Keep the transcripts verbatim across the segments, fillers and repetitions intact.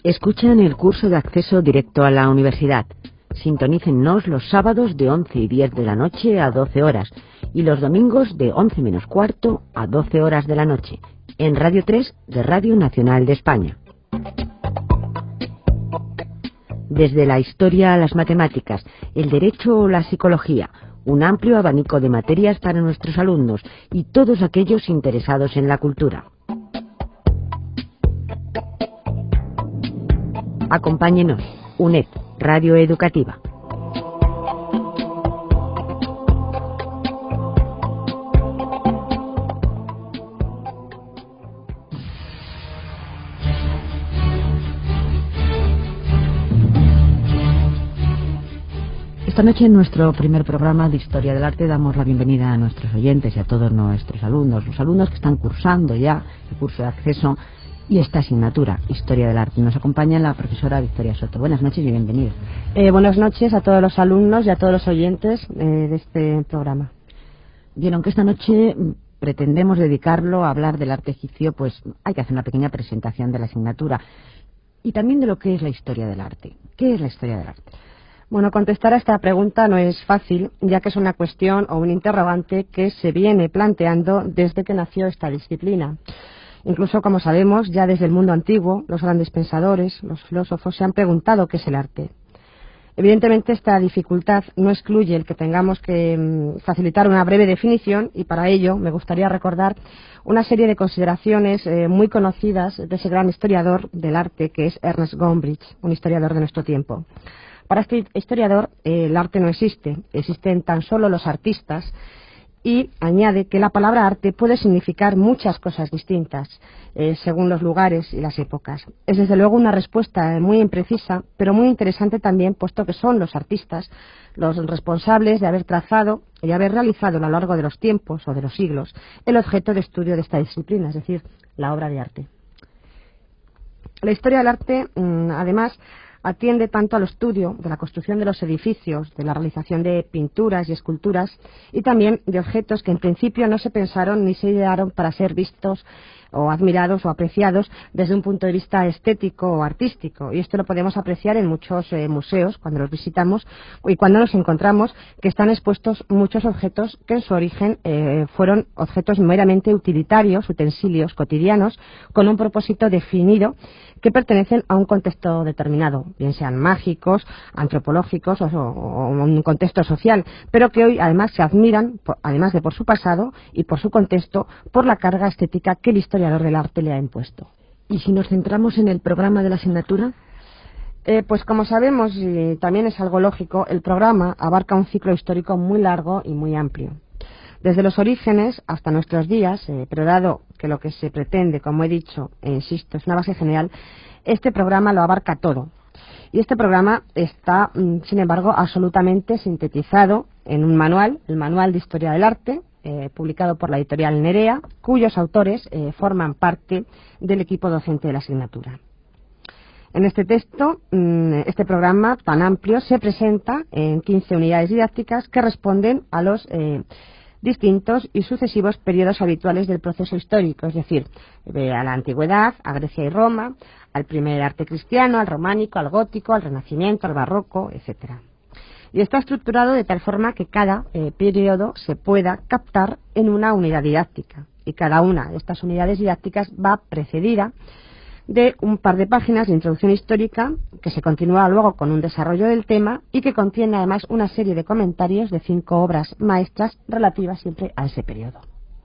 Escuchan el curso de acceso directo a la universidad. Sintonícennos los sábados de once y diez de la noche a doce horas y los domingos de once menos cuarto a doce horas de la noche en Radio tres de Radio Nacional de España. Desde la historia a las matemáticas, el derecho o la psicología, un amplio abanico de materias para nuestros alumnos y todos aquellos interesados en la cultura. Acompáñenos, U N E D, Radio Educativa. Esta noche en nuestro primer programa de Historia del Arte damos la bienvenida a nuestros oyentes y a todos nuestros alumnos, los alumnos que están cursando ya el curso de acceso y esta asignatura, Historia del Arte. Nos acompaña la profesora Victoria Soto. Buenas noches y bienvenida. Eh, buenas noches a todos los alumnos y a todos los oyentes eh, de este programa. Bien, aunque esta noche pretendemos dedicarlo a hablar del arte egipcio, pues hay que hacer una pequeña presentación de la asignatura y también de lo que es la historia del arte. ¿Qué es la historia del arte? Bueno, contestar a esta pregunta no es fácil, ya que es una cuestión o un interrogante que se viene planteando desde que nació esta disciplina. Incluso, como sabemos, ya desde el mundo antiguo, los grandes pensadores, los filósofos, se han preguntado qué es el arte. Evidentemente, esta dificultad no excluye el que tengamos que mmm, facilitar una breve definición, y para ello me gustaría recordar una serie de consideraciones eh, muy conocidas de ese gran historiador del arte que es Ernest Gombrich, un historiador de nuestro tiempo. Para este historiador, eh, el arte no existe, existen tan solo los artistas, y añade que la palabra arte puede significar muchas cosas distintas, eh, según los lugares y las épocas. Es desde luego una respuesta muy imprecisa, pero muy interesante también, puesto que son los artistas los responsables de haber trazado y haber realizado a lo largo de los tiempos o de los siglos el objeto de estudio de esta disciplina, es decir, la obra de arte. La historia del arte, mmm, además, atiende tanto al estudio de la construcción de los edificios, de la realización de pinturas y esculturas, y también de objetos que en principio no se pensaron ni se idearon para ser vistos o admirados o apreciados desde un punto de vista estético o artístico. Y esto lo podemos apreciar en muchos eh, museos cuando los visitamos y cuando nos encontramos que están expuestos muchos objetos que en su origen eh, fueron objetos meramente utilitarios, utensilios cotidianos, con un propósito definido que pertenecen a un contexto determinado, bien sean mágicos, antropológicos o, o, o un contexto social, pero que hoy además se admiran, por, además de por su pasado y por su contexto, por la carga estética que el historiador del arte le ha impuesto. ¿Y si nos centramos en el programa de la asignatura? Eh, pues como sabemos, y también es algo lógico, el programa abarca un ciclo histórico muy largo y muy amplio. Desde los orígenes hasta nuestros días, eh, pero dado que lo que se pretende, como he dicho, e insisto, es una base general, este programa lo abarca todo. Y este programa está, sin embargo, absolutamente sintetizado en un manual, el Manual de Historia del Arte, eh, publicado por la editorial Nerea, cuyos autores eh, forman parte del equipo docente de la asignatura. En este texto, este programa tan amplio se presenta en quince unidades didácticas que responden a los eh, distintos y sucesivos periodos habituales del proceso histórico, es decir, a la antigüedad, a Grecia y Roma, al primer arte cristiano, al románico, al gótico, al renacimiento, al barroco, etcétera. Y está estructurado de tal forma que cada eh, periodo se pueda captar en una unidad didáctica, y cada una de estas unidades didácticas va precedida de un par de páginas de introducción histórica que se continúa luego con un desarrollo del tema y que contiene además una serie de comentarios de cinco obras maestras relativas siempre a ese periodo.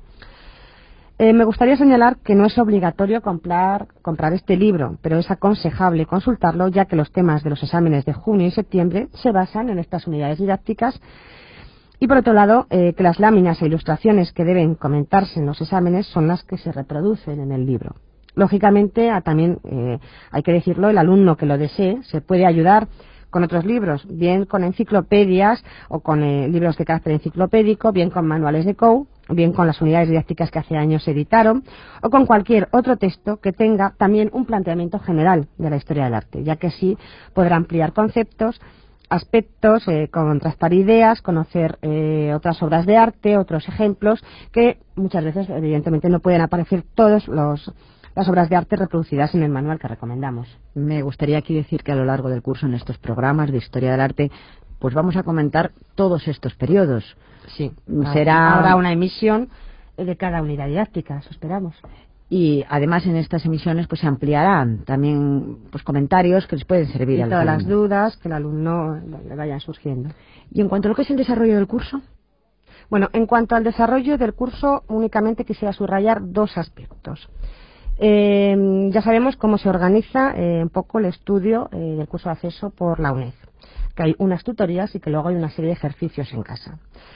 Eh, me gustaría señalar que no es obligatorio comprar, comprar este libro, pero es aconsejable consultarlo, ya que los temas de los exámenes de junio y septiembre se basan en estas unidades didácticas, y por otro lado, eh, que las láminas e ilustraciones que deben comentarse en los exámenes son las que se reproducen en el libro. Lógicamente, a, también eh, hay que decirlo, el alumno que lo desee se puede ayudar con otros libros, bien con enciclopedias o con eh, libros de carácter enciclopédico, bien con manuales de C O U, bien con las unidades didácticas que hace años se editaron, o con cualquier otro texto que tenga también un planteamiento general de la historia del arte, ya que así podrá ampliar conceptos, aspectos, eh, contrastar ideas, conocer eh, otras obras de arte, otros ejemplos, que muchas veces evidentemente no pueden aparecer todos los las obras de arte reproducidas en el manual que recomendamos. Me gustaría aquí decir que a lo largo del curso, en estos programas de Historia del Arte, pues vamos a comentar todos estos periodos. Sí, será habrá una emisión de cada unidad didáctica, eso esperamos. Y además en estas emisiones pues se ampliarán también pues comentarios que les pueden servir y a los todas alumnos. las dudas que el alumno le vayan surgiendo. Y en cuanto a lo que es el desarrollo del curso. Bueno, en cuanto al desarrollo del curso, únicamente quisiera subrayar dos aspectos. Eh, ya sabemos cómo se organiza eh, un poco el estudio eh, del curso de acceso por la UNED, que hay unas tutorías y que luego hay una serie de ejercicios en casa.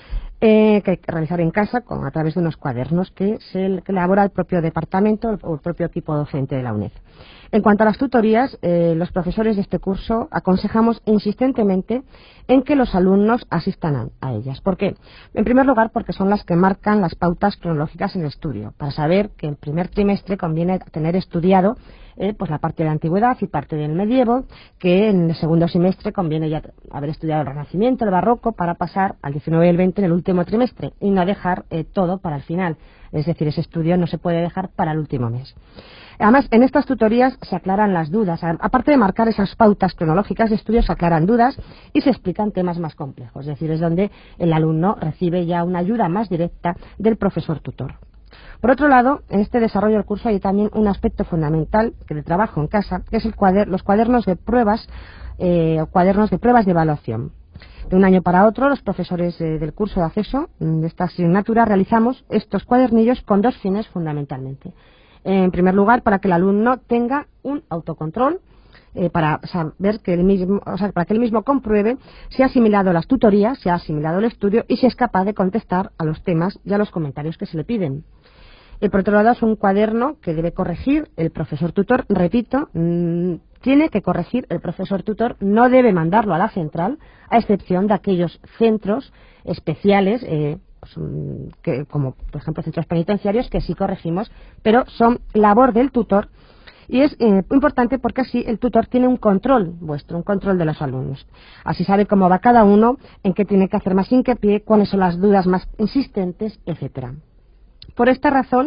Eh, que hay que realizar en casa con, a través de unos cuadernos que se que elabora el propio departamento o el propio equipo docente de la UNED. En cuanto a las tutorías, eh, los profesores de este curso aconsejamos insistentemente en que los alumnos asistan a, a ellas. ¿Por qué? En primer lugar, porque son las que marcan las pautas cronológicas en el estudio, para saber que el primer trimestre conviene tener estudiado Eh, pues la parte de la antigüedad y parte del medievo, que en el segundo semestre conviene ya haber estudiado el Renacimiento, el Barroco, para pasar al diecinueve y el veinte en el último trimestre y no dejar eh, todo para el final. Es decir, ese estudio no se puede dejar para el último mes. Además, en estas tutorías se aclaran las dudas. Aparte de marcar esas pautas cronológicas de estudio, se aclaran dudas y se explican temas más complejos. Es decir, es donde el alumno recibe ya una ayuda más directa del profesor tutor. Por otro lado, en este desarrollo del curso hay también un aspecto fundamental que de trabajo en casa, que es el cuader los cuadernos de pruebas eh, o cuadernos de pruebas de evaluación. De un año para otro, los profesores eh, del curso de acceso de esta asignatura realizamos estos cuadernillos con dos fines fundamentalmente. En primer lugar, para que el alumno tenga un autocontrol, eh, para saber que el mismo, o sea, para que él mismo compruebe si ha asimilado las tutorías, si ha asimilado el estudio y si es capaz de contestar a los temas y a los comentarios que se le piden. Y por otro lado, es un cuaderno que debe corregir el profesor tutor, repito, mmm, tiene que corregir el profesor tutor, no debe mandarlo a la central, a excepción de aquellos centros especiales, eh, pues, que, como por ejemplo centros penitenciarios, que sí corregimos, pero son labor del tutor. Y es eh, importante porque así el tutor tiene un control vuestro, un control de los alumnos. Así sabe cómo va cada uno, en qué tiene que hacer más hincapié, cuáles son las dudas más insistentes, etcétera. Por esta razón,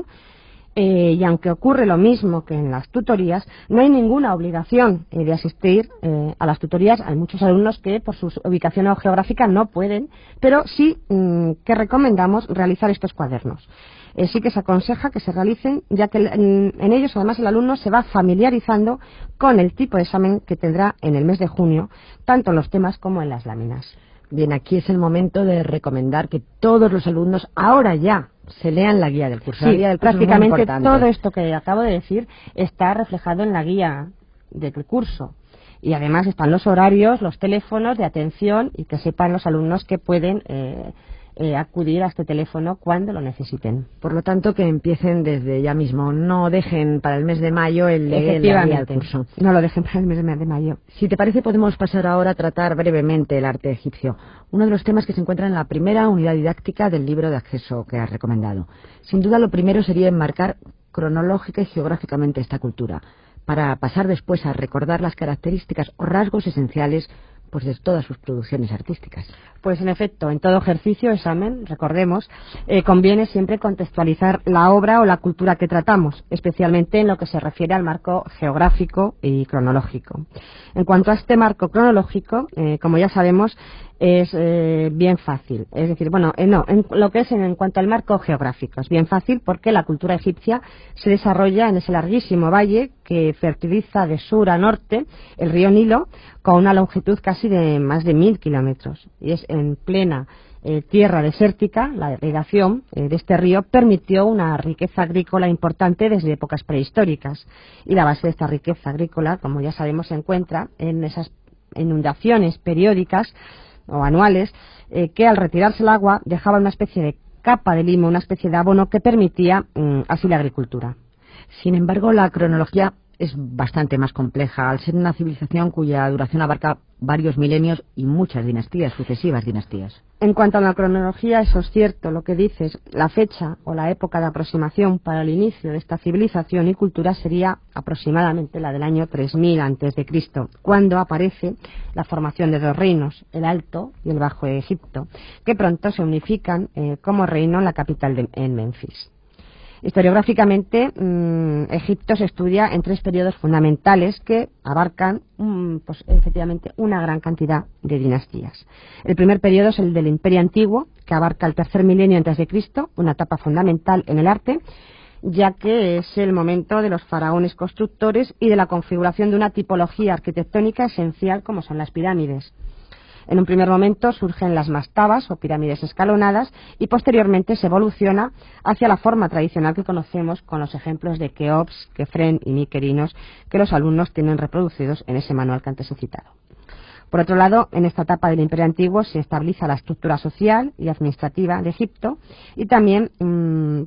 eh, y aunque ocurre lo mismo que en las tutorías, no hay ninguna obligación eh, de asistir eh, a las tutorías. Hay muchos alumnos que por su ubicación geográfica no pueden, pero sí mmm, que recomendamos realizar estos cuadernos. Eh, sí que se aconseja que se realicen, ya que en, en ellos además el alumno se va familiarizando con el tipo de examen que tendrá en el mes de junio, tanto en los temas como en las láminas. Bien, aquí es el momento de recomendar que todos los alumnos ahora ya se lean la guía del curso. Sí, la guía del curso prácticamente todo esto que acabo de decir está reflejado en la guía del curso. Y además están los horarios, los teléfonos de atención y que sepan los alumnos que pueden eh, eh, acudir a este teléfono cuando lo necesiten. Por lo tanto, que empiecen desde ya mismo. No dejen para el mes de mayo el leer la guía del curso. No lo dejen para el mes de mayo. Si te parece, podemos pasar ahora a tratar brevemente el arte egipcio. Uno de los temas que se encuentra en la primera unidad didáctica del libro de acceso que has recomendado. Sin duda, lo primero sería enmarcar cronológica y geográficamente esta cultura, para pasar después a recordar las características o rasgos esenciales pues de todas sus producciones artísticas. Pues en efecto, en todo ejercicio, examen, recordemos, eh, conviene siempre contextualizar la obra o la cultura que tratamos, especialmente en lo que se refiere al marco geográfico y cronológico. En cuanto a este marco cronológico, eh, como ya sabemos, es eh, bien fácil. Es decir, bueno, eh, no, en lo que es en, en cuanto al marco geográfico, es bien fácil porque la cultura egipcia se desarrolla en ese larguísimo valle que fertiliza de sur a norte el río Nilo con una longitud casi de más de mil kilómetros. Y es en plena eh, tierra desértica, la irrigación eh, de este río permitió una riqueza agrícola importante desde épocas prehistóricas. Y la base de esta riqueza agrícola, como ya sabemos, se encuentra en esas inundaciones periódicas o anuales, eh, que al retirarse el agua dejaba una especie de capa de limo, una especie de abono que permitía mmm, así la agricultura. Sin embargo, la cronología es bastante más compleja, al ser una civilización cuya duración abarca varios milenios y muchas dinastías, sucesivas dinastías. En cuanto a la cronología, eso es cierto, lo que dices, la fecha o la época de aproximación para el inicio de esta civilización y cultura sería aproximadamente la del año tres mil antes de Cristo, cuando aparece la formación de dos reinos, el Alto y el Bajo Egipto, que pronto se unifican eh, como reino en la capital de en Menfis. Historiográficamente, mmm, Egipto se estudia en tres periodos fundamentales que abarcan, mmm, pues, efectivamente, una gran cantidad de dinastías. El primer periodo es el del Imperio Antiguo, que abarca el tercer milenio antes de Cristo, una etapa fundamental en el arte, ya que es el momento de los faraones constructores y de la configuración de una tipología arquitectónica esencial como son las pirámides. En un primer momento surgen las mastabas o pirámides escalonadas y posteriormente se evoluciona hacia la forma tradicional que conocemos con los ejemplos de Keops, Kefren y Mykerinos que los alumnos tienen reproducidos en ese manual que antes he citado. Por otro lado, en esta etapa del Imperio Antiguo se estabiliza la estructura social y administrativa de Egipto y también mmm,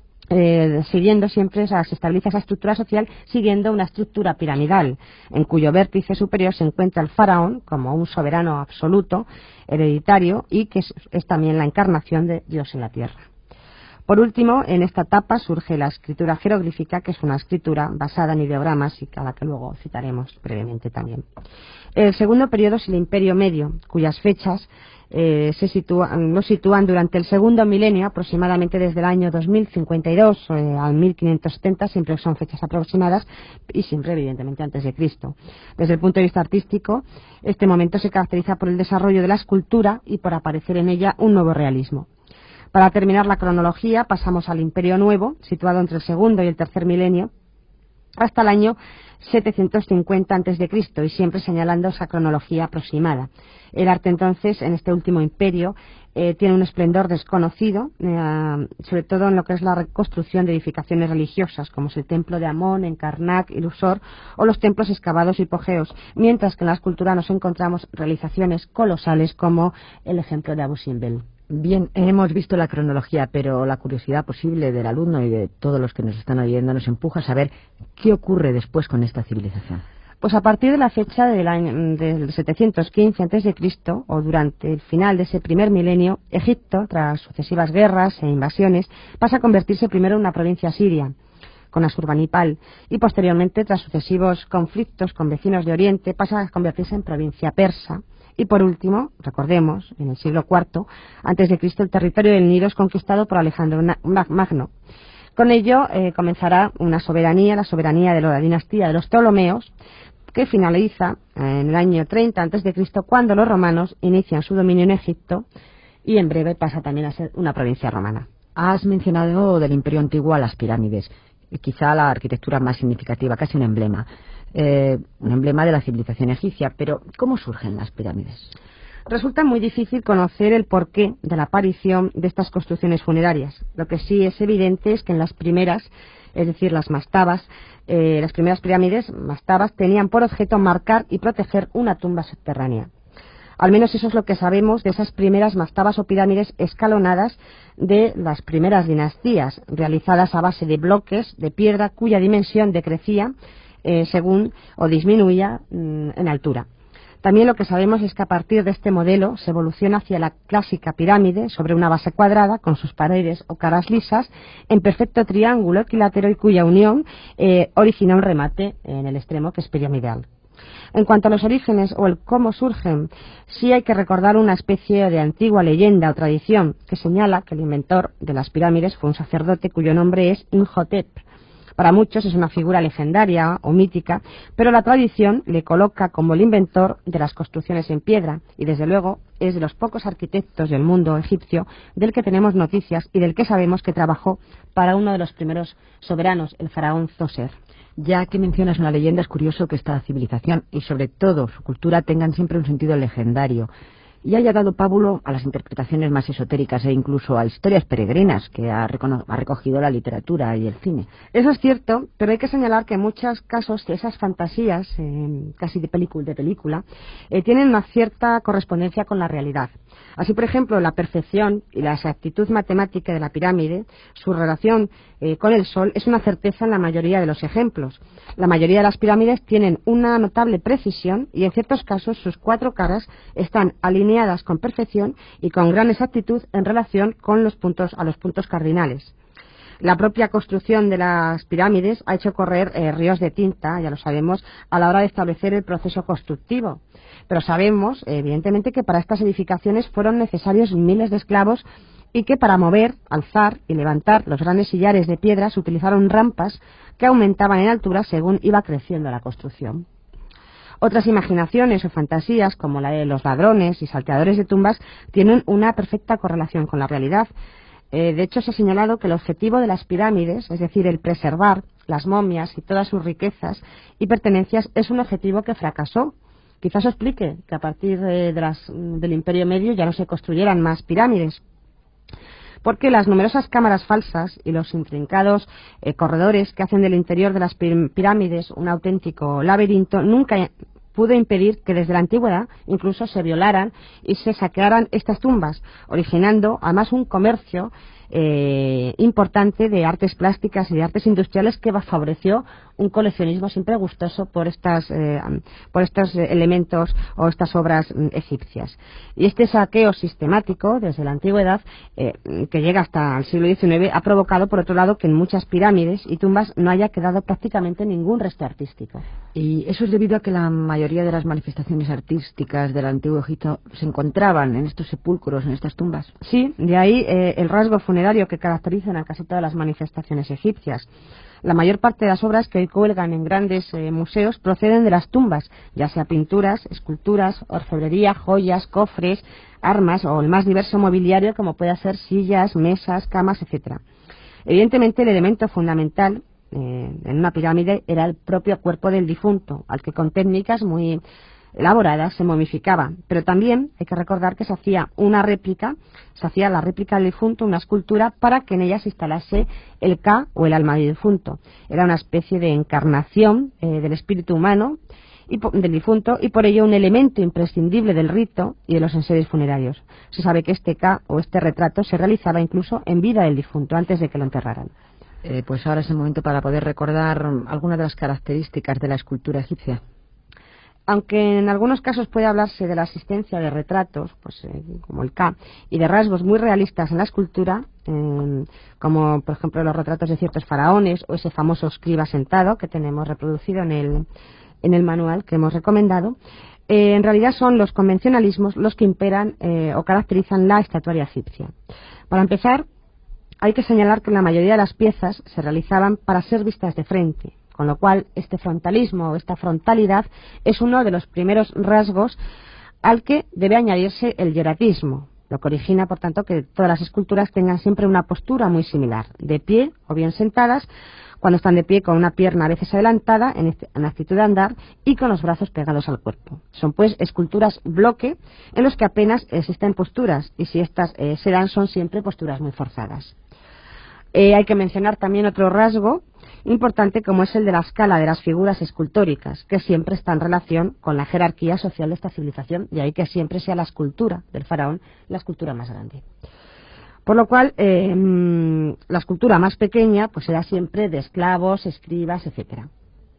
Eh, siguiendo siempre, o sea, se estabiliza esa estructura social siguiendo una estructura piramidal, en cuyo vértice superior se encuentra el faraón como un soberano absoluto, hereditario, y que es, es también la encarnación de Dios en la tierra. Por último, en esta etapa surge la escritura jeroglífica, que es una escritura basada en ideogramas y a la que luego citaremos brevemente también. El segundo periodo es el Imperio Medio, cuyas fechas eh, se sitúan, lo sitúan durante el segundo milenio, aproximadamente desde el año dos mil cincuenta y dos eh, al mil quinientos setenta, siempre son fechas aproximadas y siempre evidentemente antes de Cristo. Desde el punto de vista artístico, este momento se caracteriza por el desarrollo de la escultura y por aparecer en ella un nuevo realismo. Para terminar la cronología, pasamos al Imperio Nuevo, situado entre el segundo y el tercer milenio, hasta el año setecientos cincuenta antes de Cristo y siempre señalando esa cronología aproximada. El arte entonces en este último imperio eh, tiene un esplendor desconocido, eh, sobre todo en lo que es la reconstrucción de edificaciones religiosas como es el templo de Amón en Karnak y Luxor o los templos excavados y hipogeos, mientras que en la escultura nos encontramos realizaciones colosales como el ejemplo de Abu Simbel. Bien, hemos visto la cronología, pero la curiosidad posible del alumno y de todos los que nos están oyendo nos empuja a saber qué ocurre después con esta civilización. Pues a partir de la fecha del, año, del setecientos quince antes de Cristo o durante el final de ese primer milenio, Egipto, tras sucesivas guerras e invasiones, pasa a convertirse primero en una provincia siria, con Asurbanipal, y posteriormente, tras sucesivos conflictos con vecinos de Oriente, pasa a convertirse en provincia persa. Y por último, recordemos, en el siglo cuarto antes de Cristo, el territorio del Nilo es conquistado por Alejandro Magno. Con ello eh, comenzará una soberanía, la soberanía de la dinastía de los Ptolomeos, que finaliza en el año treinta antes de Cristo cuando los romanos inician su dominio en Egipto y en breve pasa también a ser una provincia romana. Has mencionado del Imperio Antiguo a las pirámides, quizá la arquitectura más significativa, casi un emblema. Eh, un emblema de la civilización egipcia, pero ¿cómo surgen las pirámides? Resulta muy difícil conocer el porqué de la aparición de estas construcciones funerarias. Lo que sí es evidente es que en las primeras, es decir, las mastabas, eh, las primeras pirámides, mastabas, tenían por objeto marcar y proteger una tumba subterránea. Al menos eso es lo que sabemos de esas primeras mastabas o pirámides escalonadas de las primeras dinastías, realizadas a base de bloques de piedra cuya dimensión decrecía Eh, según o disminuía mmm, en altura. También lo que sabemos es que a partir de este modelo se evoluciona hacia la clásica pirámide sobre una base cuadrada con sus paredes o caras lisas en perfecto triángulo equilátero y cuya unión eh, origina un remate en el extremo que es piramidal. En cuanto a los orígenes o el cómo surgen, sí hay que recordar una especie de antigua leyenda o tradición que señala que el inventor de las pirámides fue un sacerdote cuyo nombre es Imhotep. Para muchos es una figura legendaria o mítica, pero la tradición le coloca como el inventor de las construcciones en piedra y desde luego es de los pocos arquitectos del mundo egipcio del que tenemos noticias y del que sabemos que trabajó para uno de los primeros soberanos, el faraón Zoser. Ya que mencionas una leyenda, es curioso que esta civilización y sobre todo su cultura tengan siempre un sentido legendario y haya dado pábulo a las interpretaciones más esotéricas e incluso a historias peregrinas que ha, ha recogido la literatura y el cine. Eso es cierto, pero hay que señalar que en muchos casos esas fantasías, eh, casi de película, de película eh, tienen una cierta correspondencia con la realidad. Así, por ejemplo, la perfección y la exactitud matemática de la pirámide, su relación eh, con el Sol, es una certeza en la mayoría de los ejemplos. La mayoría de las pirámides tienen una notable precisión y en ciertos casos sus cuatro caras están alineadas con perfección y con gran exactitud en relación con los puntos, a los puntos cardinales. La propia construcción de las pirámides ha hecho correr eh, ríos de tinta, ya lo sabemos, a la hora de establecer el proceso constructivo. Pero sabemos, evidentemente, que para estas edificaciones fueron necesarios miles de esclavos y que para mover, alzar y levantar los grandes sillares de piedra se utilizaron rampas que aumentaban en altura según iba creciendo la construcción. Otras imaginaciones o fantasías, como la de los ladrones y salteadores de tumbas, tienen una perfecta correlación con la realidad. Eh, de hecho, se ha señalado que el objetivo de las pirámides, es decir, el preservar las momias y todas sus riquezas y pertenencias, es un objetivo que fracasó. Quizás explique que a partir de, de las, del Imperio Medio ya no se construyeran más pirámides, porque las numerosas cámaras falsas y los intrincados eh, corredores que hacen del interior de las pirámides un auténtico laberinto nunca pudo impedir que desde la antigüedad incluso se violaran y se saquearan estas tumbas, originando además un comercio eh, importante de artes plásticas y de artes industriales que favoreció un coleccionismo siempre gustoso por estas eh, por estos elementos o estas obras mm, egipcias. Y este saqueo sistemático desde la antigüedad eh, que llega hasta el siglo diecinueve ha provocado, por otro lado, que en muchas pirámides y tumbas no haya quedado prácticamente ningún resto artístico. Y eso es debido a que la mayoría de las manifestaciones artísticas del antiguo Egipto se encontraban en estos sepulcros, en estas tumbas. Sí, de ahí eh, el rasgo funerario que caracterizan a casi todas las manifestaciones egipcias. La mayor parte de las obras que hoy cuelgan en grandes eh, museos proceden de las tumbas, ya sea pinturas, esculturas, orfebrería, joyas, cofres, armas o el más diverso mobiliario como pueda ser sillas, mesas, camas, etcétera. Evidentemente el elemento fundamental eh, en una pirámide era el propio cuerpo del difunto, al que con técnicas muy elaboradas se momificaba, pero también hay que recordar que se hacía una réplica, se hacía la réplica del difunto, una escultura, para que en ella se instalase el Ka o el alma del difunto. Era una especie de encarnación eh, del espíritu humano y del difunto y por ello un elemento imprescindible del rito y de los enseres funerarios. Se sabe que este Ka o este retrato se realizaba incluso en vida del difunto, antes de que lo enterraran. Eh, pues ahora es el momento para poder recordar algunas de las características de la escultura egipcia. Aunque en algunos casos puede hablarse de la existencia de retratos, pues eh, como el Ka, y de rasgos muy realistas en la escultura, eh, como por ejemplo los retratos de ciertos faraones o ese famoso escriba sentado que tenemos reproducido en el, en el manual que hemos recomendado, eh, en realidad son los convencionalismos los que imperan eh, o caracterizan la estatuaria egipcia. Para empezar, hay que señalar que la mayoría de las piezas se realizaban para ser vistas de frente, con lo cual este frontalismo o esta frontalidad es uno de los primeros rasgos al que debe añadirse el hieratismo, lo que origina, por tanto, que todas las esculturas tengan siempre una postura muy similar, de pie o bien sentadas, cuando están de pie con una pierna a veces adelantada en, este, en actitud de andar y con los brazos pegados al cuerpo. Son pues esculturas bloque en los que apenas existen posturas y si estas eh, se dan son siempre posturas muy forzadas. Eh, hay que mencionar también otro rasgo importante como es el de la escala de las figuras escultóricas, que siempre está en relación con la jerarquía social de esta civilización, de ahí que siempre sea la escultura del faraón la escultura más grande. Por lo cual, eh, la escultura más pequeña pues será siempre de esclavos, escribas, etcétera.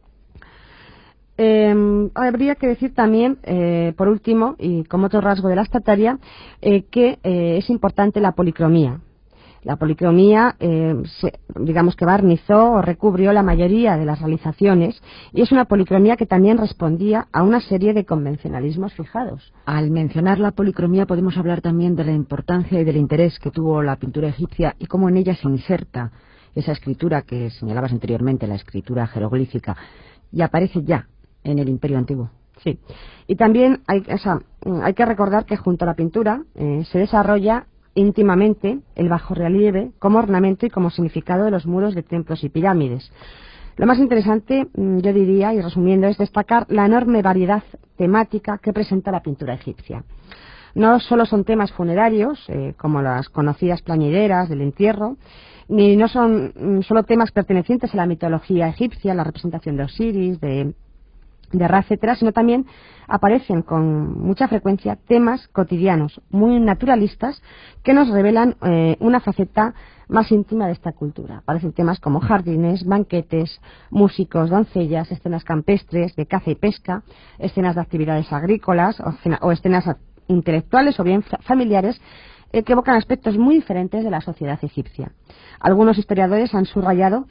Eh, habría que decir también, eh, por último, y como otro rasgo de la estatuaria, eh, que eh, es importante la policromía. La policromía, eh, se, digamos que barnizó o recubrió la mayoría de las realizaciones y es una policromía que también respondía a una serie de convencionalismos fijados. Al mencionar la policromía podemos hablar también de la importancia y del interés que tuvo la pintura egipcia y cómo en ella se inserta esa escritura que señalabas anteriormente, la escritura jeroglífica, y aparece ya en el Imperio Antiguo. Sí, y también hay, o sea, hay que recordar que junto a la pintura eh, se desarrolla íntimamente el bajorrelieve como ornamento y como significado de los muros de templos y pirámides. Lo más interesante, yo diría, y resumiendo, es destacar la enorme variedad temática que presenta la pintura egipcia. No solo son temas funerarios, eh, como las conocidas plañideras del entierro, ni no son mm, solo temas pertenecientes a la mitología egipcia, la representación de Osiris, de de Ra, etcétera, sino también aparecen con mucha frecuencia temas cotidianos, muy naturalistas, que nos revelan eh, una faceta más íntima de esta cultura. Aparecen temas como jardines, banquetes, músicos, doncellas, escenas campestres de caza y pesca, escenas de actividades agrícolas o, o escenas intelectuales o bien familiares eh, que evocan aspectos muy diferentes de la sociedad egipcia. Algunos historiadores han subrayado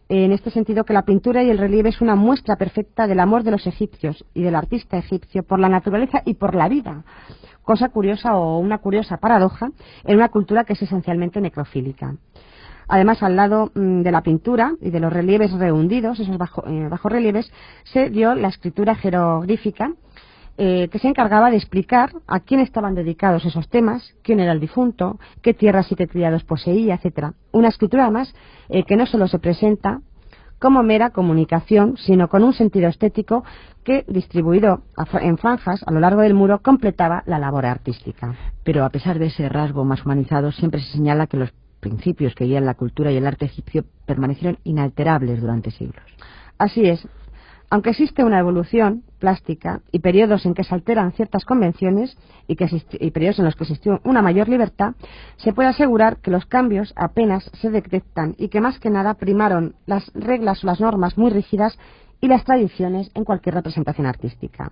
en este sentido que la pintura y el relieve es una muestra perfecta del amor de los egipcios y del artista egipcio por la naturaleza y por la vida, cosa curiosa o una curiosa paradoja en una cultura que es esencialmente necrofílica. Además, al lado mmm, de la pintura y de los relieves rehundidos, esos bajo, eh, bajorrelieves, se dio la escritura jeroglífica, eh, que se encargaba de explicar a quién estaban dedicados esos temas, quién era el difunto, qué tierras y qué criados poseía, etcétera. Una escritura, además, eh, que no solo se presenta como mera comunicación, sino con un sentido estético que, distribuido en franjas a lo largo del muro, completaba la labor artística. Pero a pesar de ese rasgo más humanizado, siempre se señala que los principios que guían la cultura y el arte egipcio permanecieron inalterables durante siglos. Así es. Aunque existe una evolución plástica y periodos en que se alteran ciertas convenciones y, que y periodos en los que existió una mayor libertad, se puede asegurar que los cambios apenas se detectan y que más que nada primaron las reglas o las normas muy rígidas y las tradiciones en cualquier representación artística.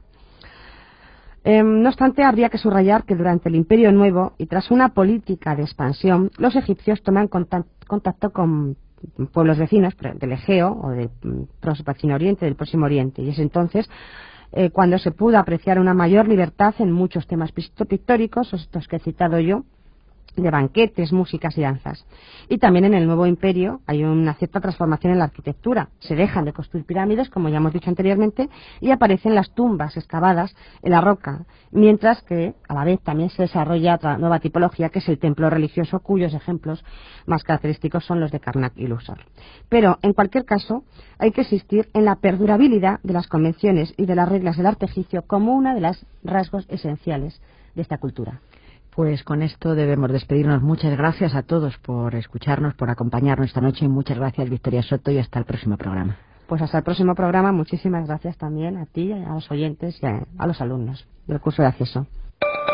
Eh, no obstante, habría que subrayar que durante el Imperio Nuevo y tras una política de expansión, los egipcios toman contacto con pueblos vecinos del Egeo o del Próximo Oriente, del Próximo Oriente, y es entonces eh, cuando se pudo apreciar una mayor libertad en muchos temas pictóricos, estos que he citado yo, de banquetes, músicas y danzas. Y también en el Nuevo Imperio hay una cierta transformación en la arquitectura. Se dejan de construir pirámides, como ya hemos dicho anteriormente, y aparecen las tumbas excavadas en la roca, mientras que a la vez también se desarrolla otra nueva tipología, que es el templo religioso, cuyos ejemplos más característicos son los de Karnak y Luxor. Pero, en cualquier caso, hay que insistir en la perdurabilidad de las convenciones y de las reglas del arte egipcio como una de las rasgos esenciales de esta cultura. Pues con esto debemos despedirnos. Muchas gracias a todos por escucharnos, por acompañarnos esta noche. Muchas gracias, Victoria Soto, y hasta el próximo programa. Pues hasta el próximo programa. Muchísimas gracias también a ti, a los oyentes y a, a los alumnos del curso de acceso.